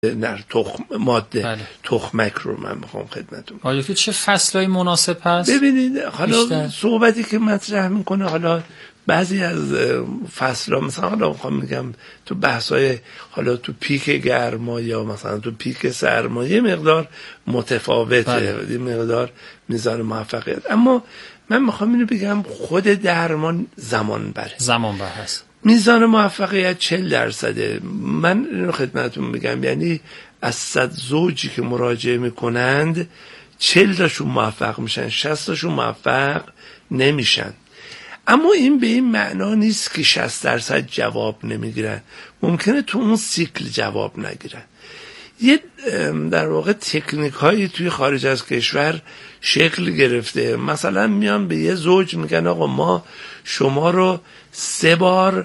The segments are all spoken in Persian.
تخم ماده بله. تخمک رو من میخوام خدمتتون. آیا که چه فصلای مناسب هست؟ ببینید حالا بیشتر. صحبتی که مطرح میکنه، حالا بعضی از فصل‌ها مثلا حالا میخوام میگم تو بحث‌های حالا تو پیک گرما یا مثلا تو پیک سرما یه مقدار متفاوته، بله. یه مقدار میزان موفقیت. اما من میخوام اینو بگم خود درمان زمان بره هست. میزان موفقیت 40%. من اینو خدمتتون میگم، یعنی از 100 زوجی که مراجعه میکنند 40 تاشون موفق میشن، 60 تاشون موفق نمیشن. اما این به این معنا نیست که 60% جواب نمیگیرن، ممکنه تو اون سیکل جواب نگیرن. یه در واقع تکنیک هایی توی خارج از کشور شکل گرفته، مثلا میان به یه زوج میگن آقا ما شما رو 3 بار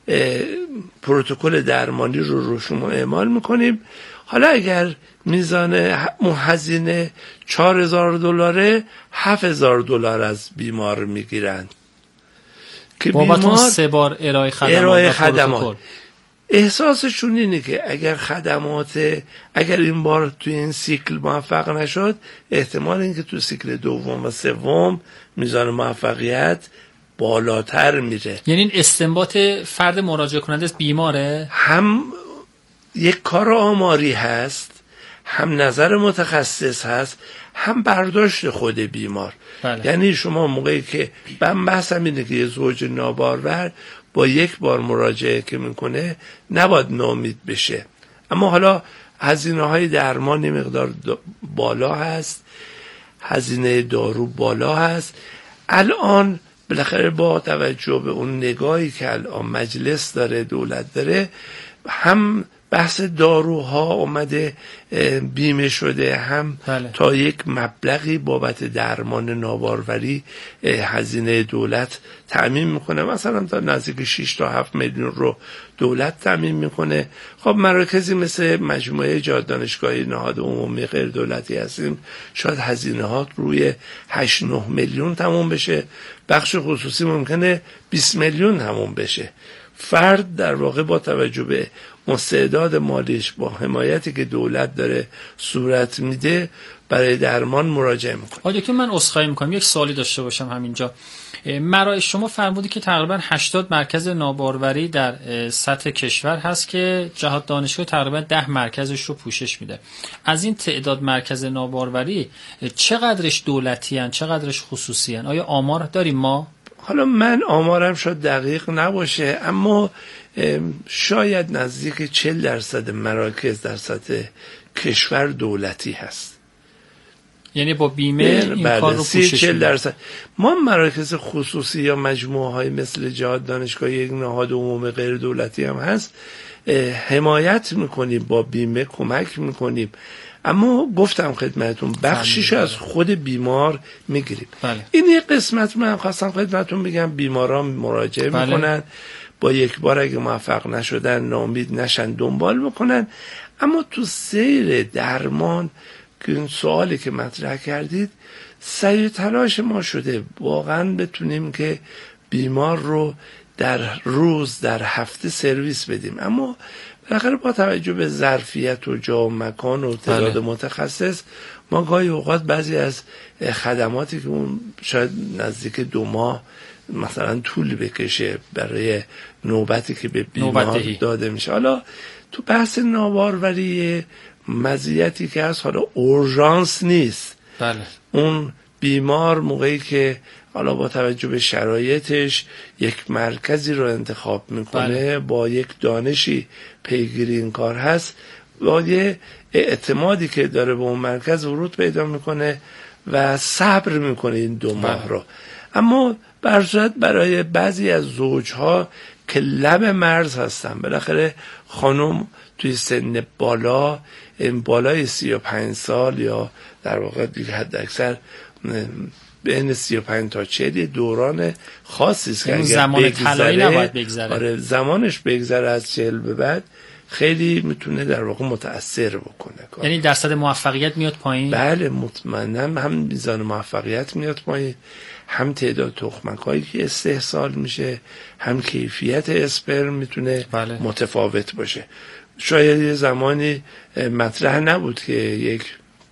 پروتکل درمانی رو شما اعمال میکنیم، حالا اگر میزان هزینه $4,000 $7,000 از بیمار میگیرند که بابت 3 بار ارائه خدمات. احساسشون اینه که اگر این بار توی این سیکل موفق نشد، احتمال اینکه تو سیکل دوم و سوم میزان موفقیت بالاتر میره. یعنی این استنباط فرد مراجعه کننده بیماره؟ هم یک کار آماری هست، هم نظر متخصص هست، هم برداشت خود بیمار. بله. یعنی شما موقعی که من بحثم اینه که یه زوج نابارور با 1 بار مراجعه که میکنه نباید ناامید بشه. اما حالا هزینه های درمان مقدار بالا هست، هزینه دارو بالا هست. الان بالاخره با توجه به اون نگاهی که الان مجلس داره، دولت داره، هم بحث داروها اومده بیمه شده، هم بله. تا یک مبلغی بابت درمان ناباروری هزینه دولت تأمین میکنه، مثلا تا نزدیک 6 تا 7 میلیون رو دولت تأمین میکنه. خب مراکزی مثل مجموعه جهاد دانشگاهی نهاد عمومی غیر دولتی هستیم، شاید هزینه ها روی 8-9 میلیون تموم بشه، بخش خصوصی ممکنه 20 میلیون تموم بشه. فرد در واقع با توجه به مستعداد مالیش، با حمایتی که دولت داره صورت میده، برای درمان مراجعه میکنه. آقا که من عذرخواهی میکنم یک سوالی داشته باشم همینجا. شما فرمودید که تقریبا 80 مرکز ناباروری در سطح کشور هست که جهاد دانشگاه تقریبا 10 مرکزش رو پوشش میده. از این تعداد مرکز ناباروری چقدرش دولتی هن، چقدرش خصوصی هن؟ آیا آمار داریم ما؟ حالا من آمارم شاید دقیق نباشه، اما شاید نزدیک 40% مراکز در سطح کشور دولتی هست. یعنی با بیمه این کار رو پوشش میده. ما مراکز خصوصی یا مجموعه های مثل جهاد دانشگاه، یک نهاد عمومی غیر دولتی هم هست، حمایت میکنیم، با بیمه کمک میکنیم، اما گفتم خدمتون بخشیش از خود بیمار میگیریم. بله. این یه قسمت من خواستم خدمتون بگم، بیماران مراجعه میکنن، با 1 بار اگه موفق نشدن ناامید نشن، دنبال میکنن. اما تو سیر درمان که این سوالی که مطرح کردید، سعی تلاش ما شده واقعا بتونیم که بیمار رو در روز، در هفته سرویس بدیم، اما بالاخره با توجه به ظرفیت و جا و مکان و تعداد متخصص، ما گاهی اوقات بعضی از خدماتی که اون شاید نزدیک 2 ماه مثلا طول بکشه برای نوبتی که به بیمار داده میشه. حالا تو بحث ناباروری مزیتی که هست، حالا اورژانس نیست. بله. اون بیمار موقعی که حالا با توجه به شرایطش یک مرکزی رو انتخاب میکنه، با یک دانشی پیگیری این کار هست، با یه اعتمادی که داره به اون مرکز ورود پیدا میکنه و صبر میکنه این 2 ماه رو. اما برای بعضی از زوجها که لب مرز هستن، بالاخره خانم توی سن بالای 35 سال یا در واقع دیگه حد اکثر بین 35 تا 40 دوران خاصی است که اگر زمان طلایی نباید بگذره. آره، زمانش بگذره از 40 به بعد خیلی میتونه در واقع متأثر بکنه. یعنی درصد موفقیت میاد پایین؟ بله مطمئنم، هم میزان موفقیت میاد پایین، هم تعداد تخمک‌هایی که استحصال میشه، هم کیفیت اسپرم میتونه متفاوت باشه. شاید یه زمانی مطرح نبود که یک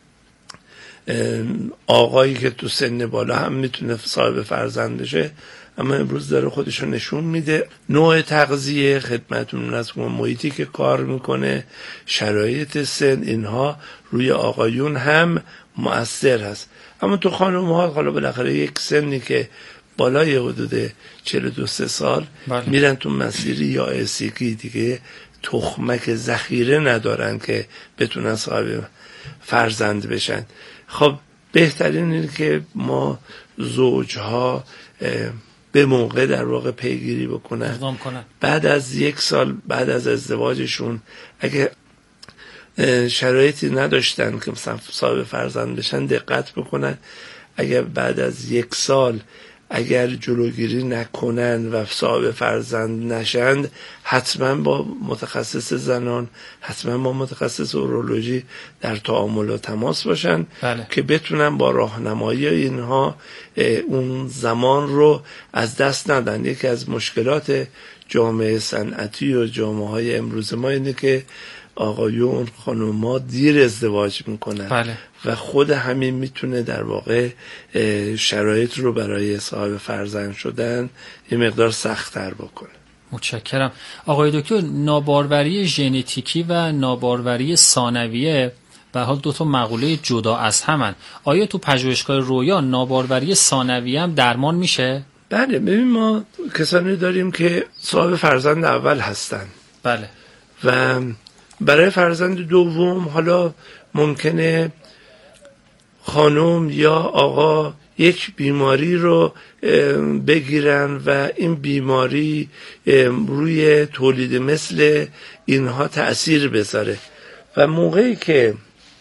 آقایی که تو سن بالا هم میتونه صاحب فرزند بشه، اما امروز داره خودشو نشون میده. نوع تغذیه، خدمتتون از محیطی که کار میکنه، شرایط سن، اینها روی آقایون هم مؤثر هست. اما تو خانم ها حالا بالاخره یک سنی که بالای حدود 42 سال میرن تو مسیری یا اسیکی دیگه، تخمک ذخیره ندارن که بتونن صاحب فرزند بشن. خب بهترین اینه که ما زوجها به موقع در واقع پیگیری بکنن. بعد از 1 سال بعد از ازدواجشون اگه شرایطی نداشتن که مثلا صاحب فرزند بشن، دقت بکنن. اگر بعد از 1 سال اگر جلوگیری نکنن و صاحب فرزند نشند، حتما با متخصص زنان، حتما با متخصص اورولوژی در تعامل و تماس باشن که بتونن با راهنمایی اینها اون زمان رو از دست ندن. یکی از مشکلات جامعه صنعتی و جامعه های امروز ما اینه که آقایون خانوما دیر ازدواج میکنن و خود همین میتونه در واقع شرایط رو برای صاحب فرزند شدن یه مقدار سخت‌تر بکنه. متشکرم. آقای دکتر، ناباروری ژنتیکی و ناباروری ثانویه به حال 2 مقوله جدا از همن. آیا تو پژوهشگاه رویا ناباروری ثانویه هم درمان میشه؟ بله، ببین ما کسانی داریم که صاحب فرزند اول هستن. بله. و برای فرزند دوم حالا ممکنه خانم یا آقا یک بیماری رو بگیرن و این بیماری روی تولید مثل اینها تأثیر بذاره و موقعی که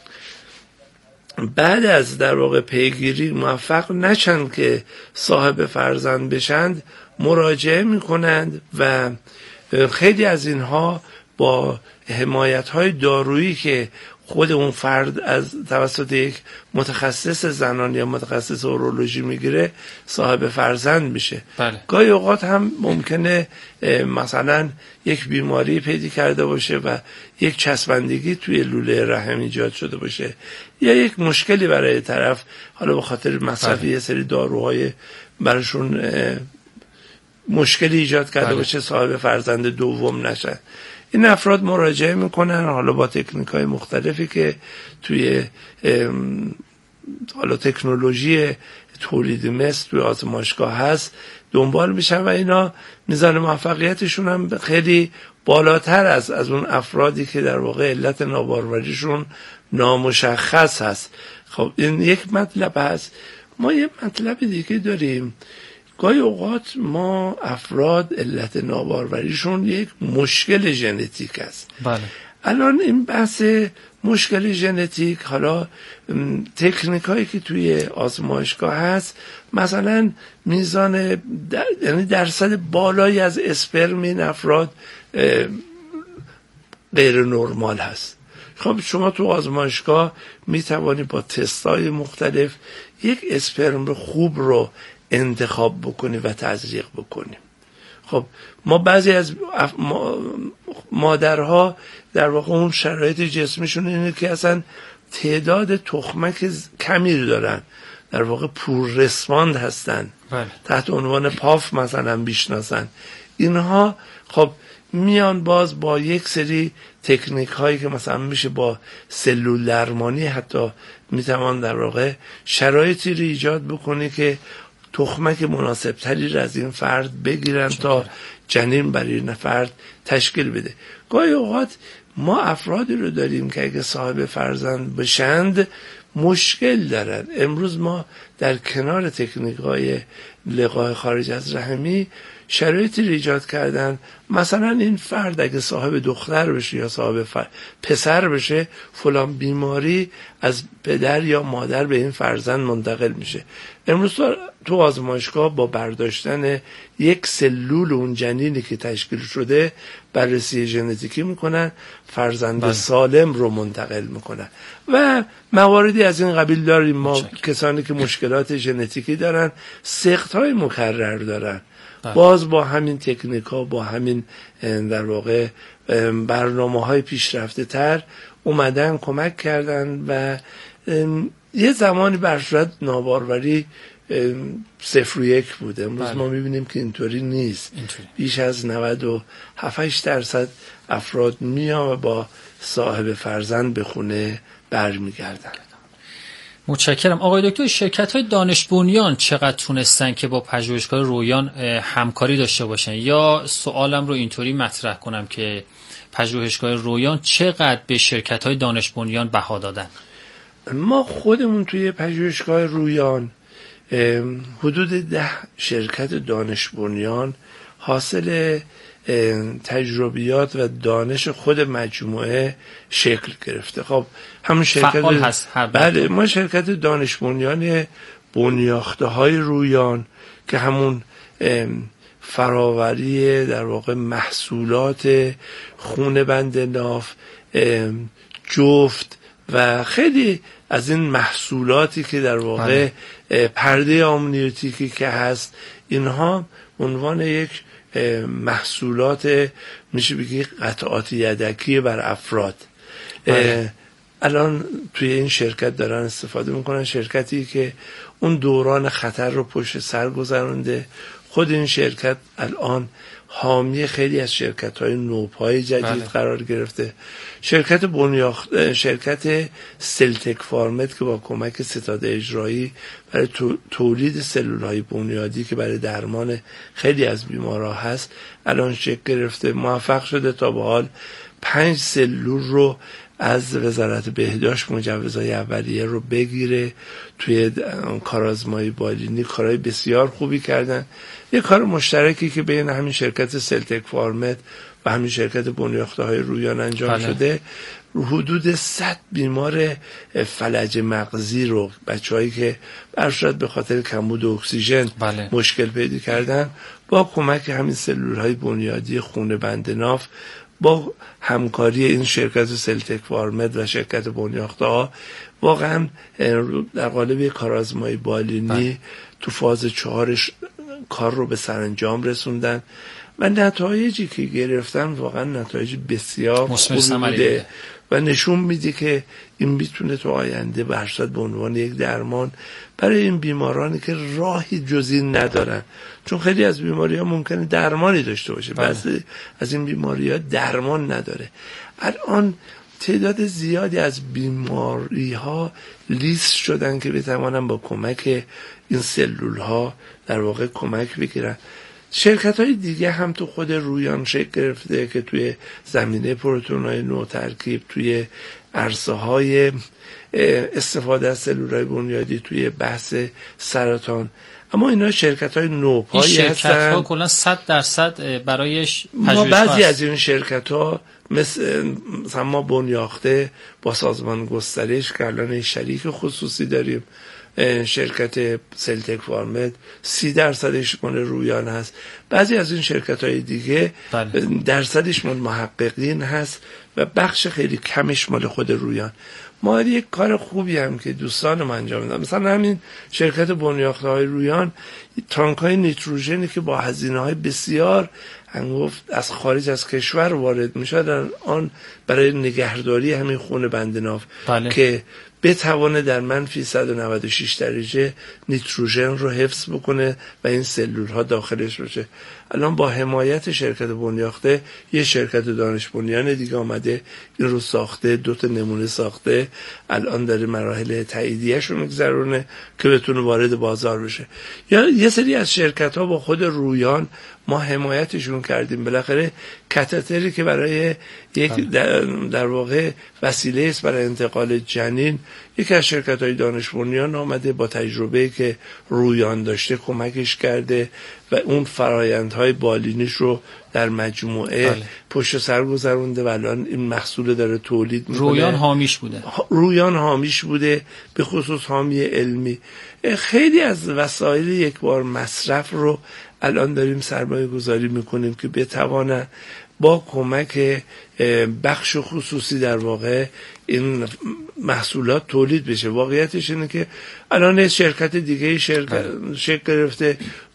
بعد از در واقع پیگیری موفق نشن که صاحب فرزند بشند، مراجعه میکنند و خیلی از اینها با حمایت‌های دارویی که خود اون فرد از توسط یک متخصص زنان یا متخصص اورولوژی میگیره صاحب فرزند میشه. گاهی اوقات هم ممکنه مثلا یک بیماری پیدا کرده باشه و یک چسبندگی توی لوله رحم ایجاد شده باشه یا یک مشکلی برای طرف، حالا به خاطر مصرف یه سری داروهای براشون مشکلی ایجاد کرده باشه صاحب فرزند دوم نشن. این افراد مراجعه میکنن، حالا با تکنیک‌های مختلفی که توی حالا تکنولوژی تولید مثل توی آزمایشگاه هست دنبال میشن و اینا میزان موفقیتشون هم خیلی بالاتر از اون افرادی که در واقع علت نابارواریشون نامشخص هست. خب این یک مطلب هست. ما یه مطلب دیگه داریم. گاهی اوقات ما افراد علت نابارواریشون یک مشکل ژنتیک است. بله. الان این بحث مشکل ژنتیک، حالا تکنیک هایی که توی آزمایشگاه هست، مثلا میزان یعنی درصد بالایی از اسپرم این افراد غیر نرمال هست. خب شما تو آزمایشگاه میتوانی با تستای مختلف یک اسپرم خوب رو انتخاب بکنی و تزریق بکنی. خب ما بعضی از مادرها در واقع اون شرایط جسمیشون اینه که اصلا تعداد تخمک کمی دارن، در واقع پور رسپاند هستن. تحت عنوان پاف مثلا بیشناسن. اینها خب میان باز با یک سری تکنیک هایی که مثلا میشه با سلول درمانی حتی میتوان در واقع شرایطی رو ایجاد بکنه که تخمک مناسب تری را از این فرد بگیرن تا جنین برای این فرد تشکیل بده. گاهی اوقات ما افرادی رو داریم که اگه صاحب فرزند بشند مشکل دارن. امروز ما در کنار تکنیک‌های لقاح خارج از رحمی شرایطی رو ایجاد کردن، مثلا این فرد اگه صاحب دختر بشه یا صاحب پسر بشه، فلان بیماری از پدر یا مادر به این فرزند منتقل میشه. امروز تو آزمایشگاه با برداشتن یک سلول اون جنینی که تشکیل شده بررسی ژنتیکی میکنن، فرزند سالم رو منتقل میکنن و مواردی از این قبیل داریم. ما کسانی که مشکلات ژنتیکی دارن، سقط‌های مکرر دارن، باز با همین تکنیک ها، با همین در واقع برنامه‌های پیشرفته تر اومدن کمک کردن و یه زمانی بر صورت ناباروری 0-1 بوده. امروز ما میبینیم که اینطوری نیست. بیش از 97-8% افراد میان و با صاحب فرزند به خونه برمیگردن. متشکرم. آقای دکتر، شرکت‌های دانش بنیان چقدر تونستن که با پژوهشگاه رویان همکاری داشته باشن؟ یا سوالم رو اینطوری مطرح کنم که پژوهشگاه رویان چقدر به شرکت‌های دانش بنیان بها دادن؟ ما خودمون توی پژوهشگاه رویان حدود 10 شرکت دانش بنیان حاصل تجربیات و دانش خود مجموعه شکل گرفته. خب همون شرکت فعال هست. بله، ما شرکت دانش بنیان بنیاخته های رویان که همون فراوری در واقع محصولات خون بند ناف، جفت و خیلی از این محصولاتی که در واقع پرده آمنیوتیکی که هست، اینها عنوان یک محصولات میشه بگی قطعات یدکی بر افراد الان توی این شرکت دارن استفاده میکنن. شرکتی که اون دوران خطر رو پشت سر گذرونده. خود این شرکت الان حامی خیلی از شرکت‌های نوپای جدید قرار گرفته. شرکت سلتک فارمت که با کمک ستاد اجرایی برای تولید سلول‌های بنیادی که برای درمان خیلی از بیمارها هست الان شکل گرفته، موفق شده تا به حال 5 سلول رو از وزارت بهداشت مجوزهای اولیه رو بگیره. توی کارآزمایی بالینی کارهای بسیار خوبی کردن. یه کار مشترکی که بین همین شرکت سلتک فارمت و همین شرکت بنیاخته های رویان انجام شده، حدود 100 بیمار فلج مغزی رو، بچه‌هایی که برشاد به خاطر کمبود اکسیژن مشکل پیدا کردن، با کمک همین سلول‌های بنیادی خون بند ناف با همکاری این شرکت سلتک فارمت و شرکت بنیاخته ها واقعا در قالب کارآزمایی بالینی تو فاز 4 کار رو به سرانجام رسوندن و نتایجی که گرفتن واقعا نتایج بسیار خوبی بوده و نشون میده که این میتونه تو آینده برصد به عنوان یک درمان برای این بیمارانی که راهی جزی ندارن، چون خیلی از بیماری ها ممکنه درمانی داشته باشه، بعضی از این بیماری ها درمان نداره. الان تعداد زیادی از بیماری ها لیست شدن که بتوانن با کمک این سلول ها در واقع کمک بگیرن. شرکت های دیگه هم تو خود رویان شکل گرفته که توی زمینه پروتئین های نوترکیب، توی عرصه های استفاده از سلول های بنیادی، توی بحث سرطان. اما اینا شرکت های نوپایی هستن. این شرکت ها کلا 100% برایش ما بعضی از این شرکت ها مثل ما بنیاخته با سازمان گسترش که الان شریک خصوصی داریم، شرکت سلتک فارمت 30% مال رویان هست. بعضی از این شرکت های دیگه درصدش مال محققین هست و بخش خیلی کمش مال خود رویان. ما یک کار خوبی هم که دوستانم انجام دادن، مثلا همین شرکت بنیاخته های رویان تانک های نیتروژنی که با هزینه های بسیار گفت از خارج از کشور وارد می شد آن برای نگهداری همین خون بند ناف که بتوانه در منفی 196 درجه نیتروژن رو حفظ بکنه و این سلول ها داخلش باشه. الان با حمایت شرکت بنیاخته یه شرکت دانش بنیان دیگه آمده این رو ساخته، 2 نمونه ساخته، الان داره مراحل تاییدیه‌اش رو میگذرونه که بتونه وارد بازار بشه. یا یه سری از شرکت ها با خود رویان ما حمایتشون کردیم. بالاخره کاتتری که برای یک در واقع وسیله است برای انتقال جنین، یکی از شرکت‌های دانش بنیان آمده با تجربه‌ای که رویان داشته کمکش کرده و اون فرایندهای بالینیش رو در مجموعه پشت سر گذرونده و الان این محصول داره تولید میکنه. رویان حامیش بوده، به خصوص حامی علمی. خیلی از وسایل یک بار مصرف رو الان داریم سرمایه گذاری میکنیم که بتوانن با کمک بخش خصوصی در واقع این محصولات تولید بشه. واقعیتش اینه که الان شرکت دیگه شکل گرفته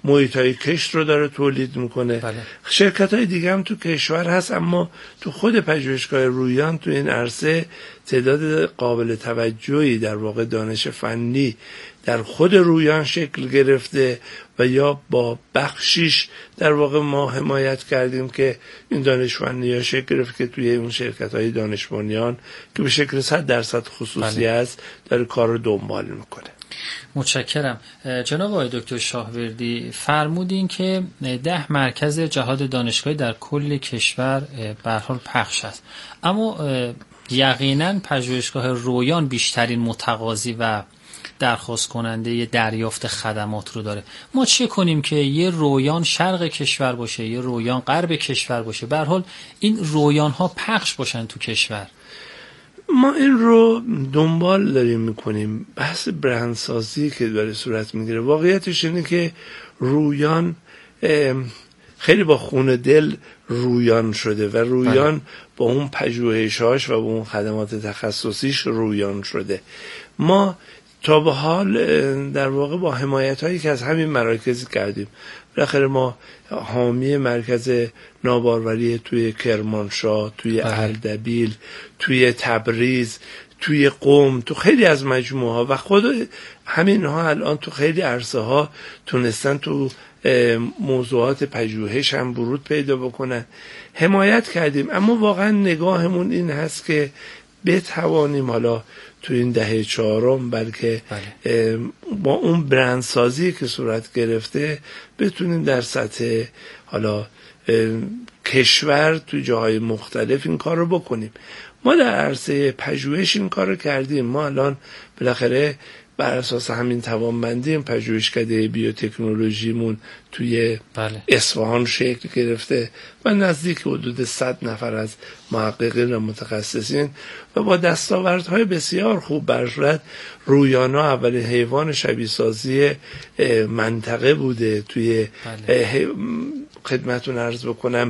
محیطای کشت رو داره تولید میکنه. بله. شرکت‌های دیگه هم تو کشور هست، اما تو خود پژوهشگاه رویان تو این عرصه تعداد قابل توجهی در واقع دانش فنی در خود رویان شکل گرفته و یا با بخشیش در واقع ما حمایت کردیم که این دانش فنی ها شکل گرفت که توی اون شرکت‌های دانش بنیان که به شکل 100% خصوصی است داره کار رو دنبال میکنه. متشکرم. جناب آقای دکتر شاهوردی فرمودین که 10 مرکز جهاد دانشگاهی در کل کشور به هر حال پخش است، اما یقینا پژوهشگاه رویان بیشترین متقاضی و درخواست کننده دریافت خدمات رو داره. ما چه کنیم که یه رویان شرق کشور باشه، یه رویان غرب کشور باشه، به هر حال این رویان ها پخش باشن تو کشور؟ ما این رو دنبال داریم میکنیم. بحث برندسازی که داره صورت میگیره، واقعیتش اینه که رویان خیلی با خون دل رویان شده و رویان با اون پژوهش‌هاش و با اون خدمات تخصصیش رویان شده. ما تا به حال در واقع با حمایت‌هایی که از همین مراکز کردیم، بالاخره ما حامی مرکز ناباروری توی کرمانشاه، توی اردبیل، توی تبریز، توی قم، تو خیلی از مجموعه ها و خود همین ها الان تو خیلی عرصه ها تونستن تو موضوعات پژوهش هم ورود پیدا بکنن. حمایت کردیم، اما واقعا نگاهمون این هست که بتوانیم حالا تو این دهه چهارم بلکه با اون برندسازی که صورت گرفته بتونیم در سطح حالا کشور تو جاهای مختلف این کار رو بکنیم. ما در عرصه پژوهش این کار رو کردیم. ما الان بالاخره بر اساس همین توانمندی پژوهشکده بیوتکنولوژیمون توی اصفهان شکل گرفته و نزدیک حدود 100 نفر از محققین و متخصصین و با دستاوردهای بسیار خوب بر صورت رویانا اولین حیوان شبیه سازی منطقه بوده. توی خدمتون عرض بکنم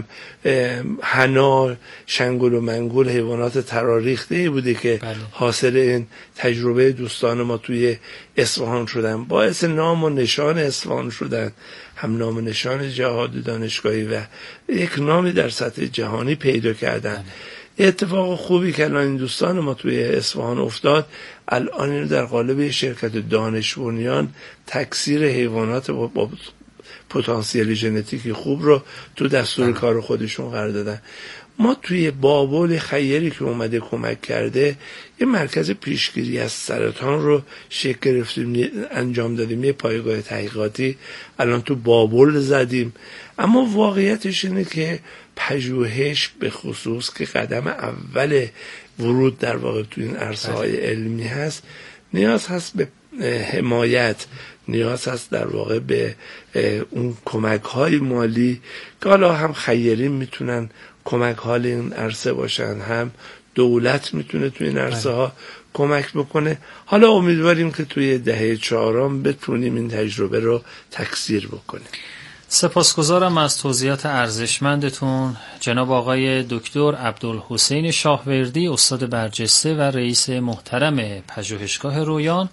حنا، شنگول و منگول حیوانات تراریخته بوده که حاصل این تجربه دوستان ما توی اصفهان شدن، باعث نام و نشان اصفهان شدن، هم نام و نشان جهاد دانشگاهی و یک نامی در سطح جهانی پیدا کردن. اتفاق خوبی که الان این دوستان ما توی اصفهان افتاد، الان اینو در قالب شرکت دانش بنیان تکثیر حیوانات با پتانسیل ژنتیکی خوب رو تو دستور کار خودشون قرار دادن. ما توی بابل خیری که اومده کمک کرده یه مرکز پیشگیری از سرطان رو شکل گرفتیم، انجام دادیم، یه پایگاه تحقیقاتی الان تو بابل زدیم. اما واقعیتش اینه که پژوهش به خصوص که قدم اول ورود در واقع تو این عرصه های علمی هست، نیاز هست به حمایت، نیاز هست در واقع به اون کمک های مالی که حالا هم خیرین میتونن کمک های این عرصه باشن، هم دولت میتونه توی این عرصه ها کمک بکنه. حالا امیدواریم که توی دهه چهارم بتونیم این تجربه رو تکثیر بکنیم. سپاسگزارم از توضیحات ارزشمندتون جناب آقای دکتر عبدالحسین شاهوردی، استاد برجسته و رئیس محترم پژوهشگاه رویان،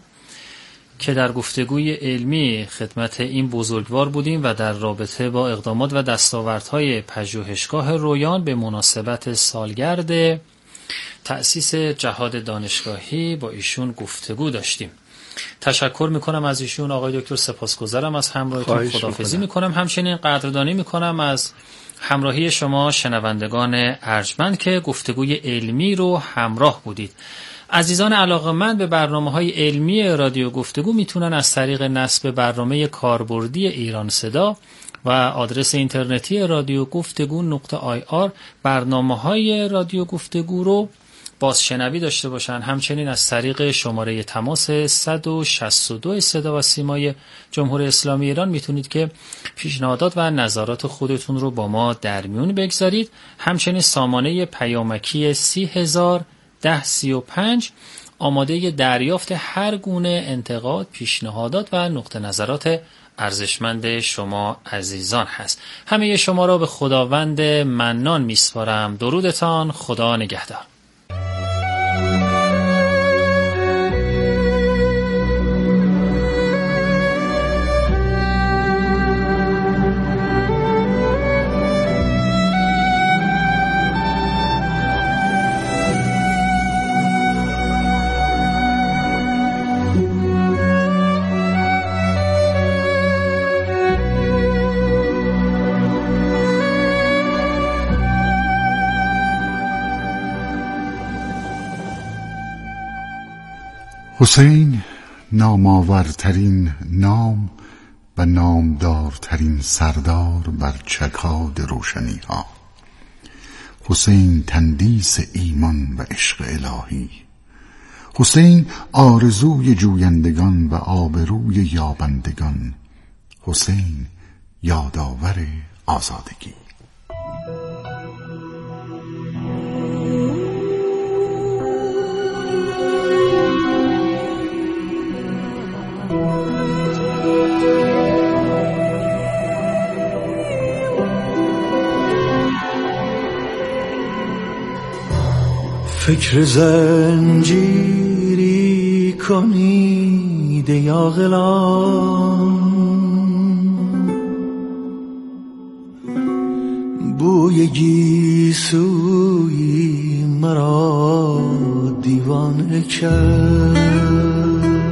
که در گفتگوی علمی خدمت این بزرگوار بودیم و در رابطه با اقدامات و دستاوردهای پژوهشگاه رویان به مناسبت سالگرد تأسیس جهاد دانشگاهی با ایشون گفتگو داشتیم. تشکر میکنم از ایشون آقای دکتر، سپاسگزارم از همراهیتون، خداحافظی میکنم. همچنین قدردانی میکنم از همراهی شما شنوندگان ارجمند که گفتگوی علمی رو همراه بودید. عزیزان علاقه‌مند به برنامه‌های علمی رادیو گفتگو میتونن از طریق نصب برنامه کاربردی ایران صدا و آدرس اینترنتی رادیو گفتگو.ir برنامه‌های رادیو گفتگو رو بازشنوی داشته باشن. همچنین از طریق شماره تماس 162 صدا و سیمای جمهوری اسلامی ایران میتونید که پیشنهادات و نظرات خودتون رو با ما در میون بگذارید. همچنین سامانه پیامکی 30,1035 آماده دریافت هر گونه انتقاد، پیشنهادات و نقطه نظرات ارزشمند شما عزیزان هست. همه شما را به خداوند منان میسپارم. درودتان، خدا نگهدار. حسین نامآورترین نام و نامدارترین سردار بر چکاد روشنی ها. حسین تندیس ایمان و عشق الهی. حسین آرزوی جویندگان و آبروی یابندگان. حسین یادآور آزادگی. فکر زنجیری کنید یا غلام، بوی گیسوی مرا دیوانه کرد.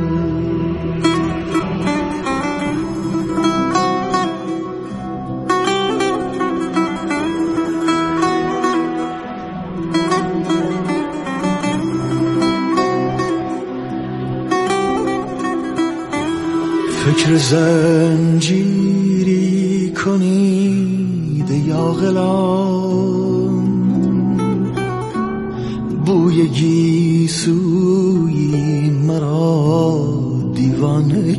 فکر زنجیری کنید یا غلام، بوی گیسوی مرا دیوانه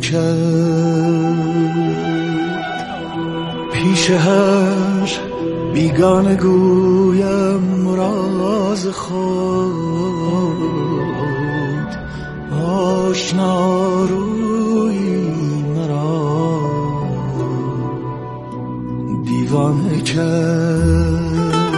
کرد. پیش هر بیگانه گویم راز خود، آشنا روی دیوانه کرد.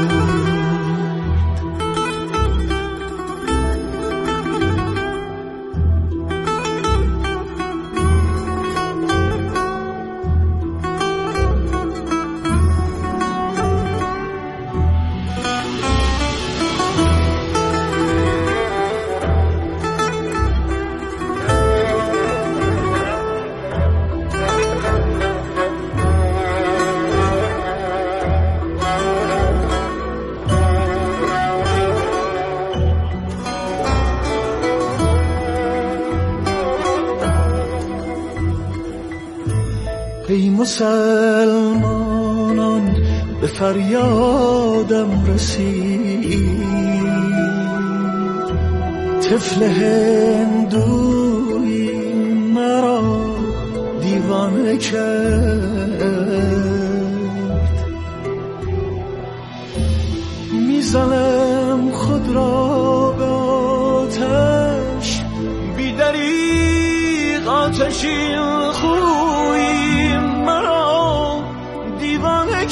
ای مسلمانان به فریادم رسید، طفل هندوی مرا دیوانه کرد. میزنم خود را به آتش، بی دریغ آتشی خوی مرا دیوانه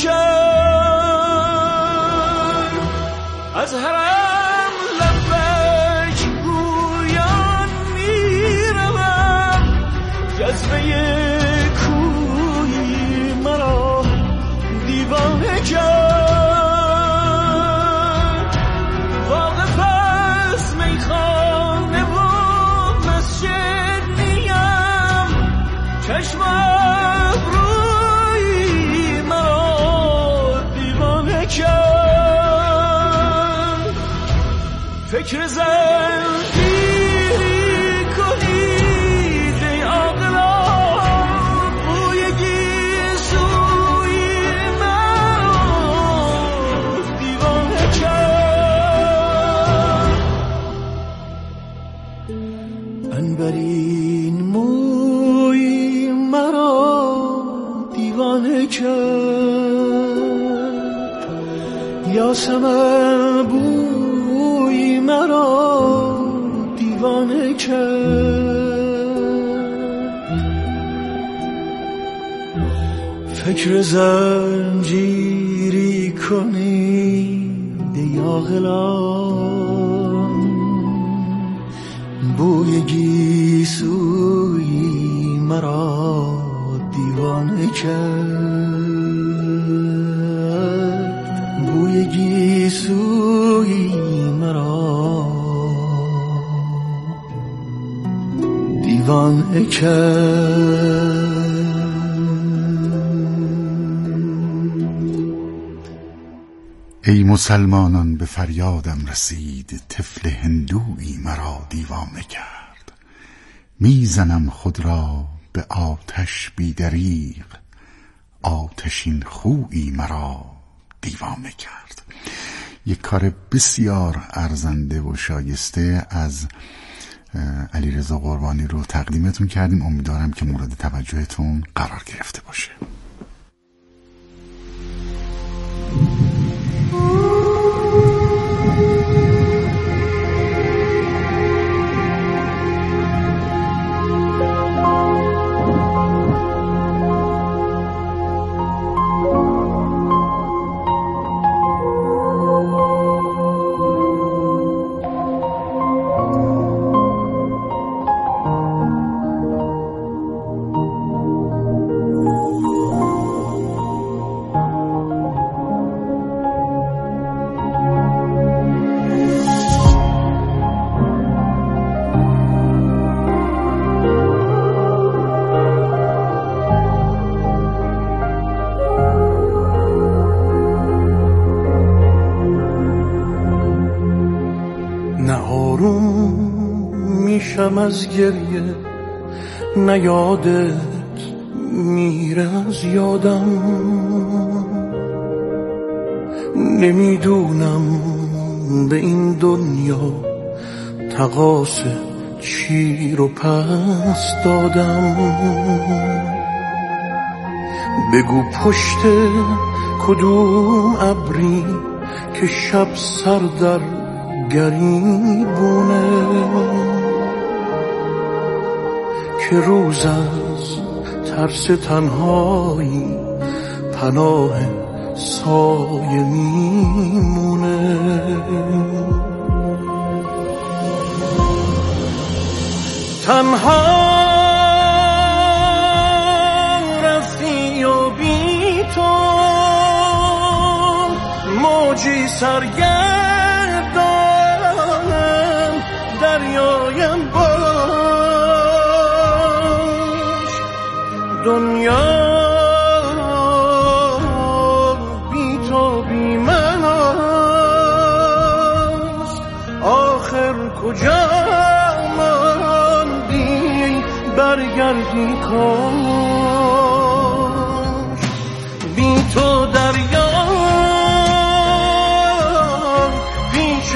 کرد. از حرم لبک گویان میروم، جذبه کوی مرا دیوانه کرد. واقف از میخانه و مسجد نیم، چشم ابروی مرا دیوانه کرد. فکر زنجیری کنید ای عاقلان، بوی گیسوی مرا دیوانه کرد. عنبرین موی مرا دیوانه کرد. یاسمن بوی مرا دیوانه کرد. فکر زنجیری کنید یا غلام، بوی گیسوی مرا دیوانه کرد. بوی گیسوی مرا دیوانه کرد. ای مسلمانان به فریادم رسید، طفل هندویی مرا دیوانه کرد. میزنم خود را به آتش بیدریغ، آتشین خویی مرا دیوانه کرد. یک کار بسیار ارزنده و شایسته از علیرضا قربانی رو تقدیمتون کردیم. امیدوارم که مورد توجهتون قرار گرفته باشه. از گریه نه یادت میره از یادم، نمیدونم به این دنیا تقاص چی رو پس دادم. بگو پشت کدوم ابری که شب سر در گریبونه، که روز از ترس تنهایی پناه سایه میمونه. تنها رفتی و بی تو موجی سرگردانم دریایم دنیا بی تو بی من است، آخر کجا ماندی برگردی کاش. بی تو دریا پیش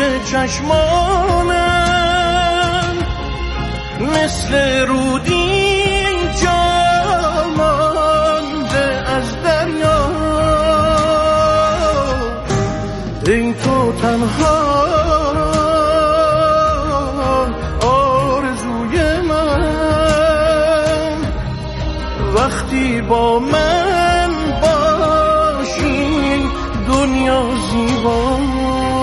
چشمانم مثل رودی ای تو تنها آرزوی من، وقتی با من باشی دنیا زیباست.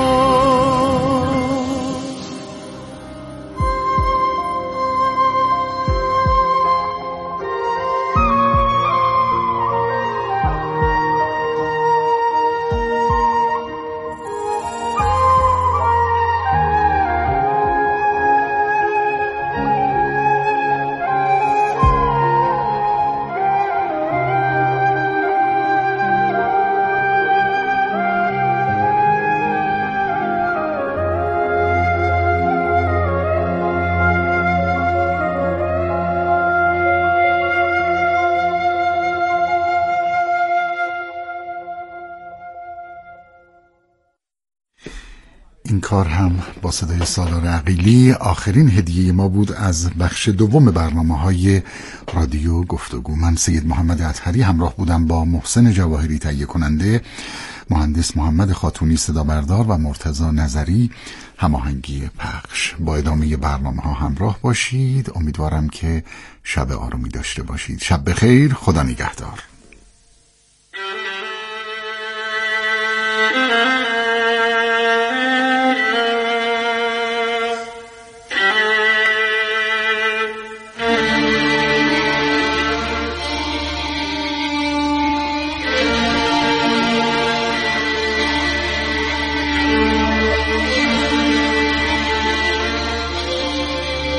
این کار هم با صدای سالار عقیلی آخرین هدیه ما بود از بخش دوم برنامه‌های رادیو گفتگو. من سید محمد اطهری همراه بودم با محسن جواهری تهیه کننده، مهندس محمد خاتونی صدا بردار و مرتضی نظری هماهنگی پخش. با ادامه برنامه‌ها همراه باشید. امیدوارم که شب آرومی داشته باشید. شب بخیر. خدا نگهدار.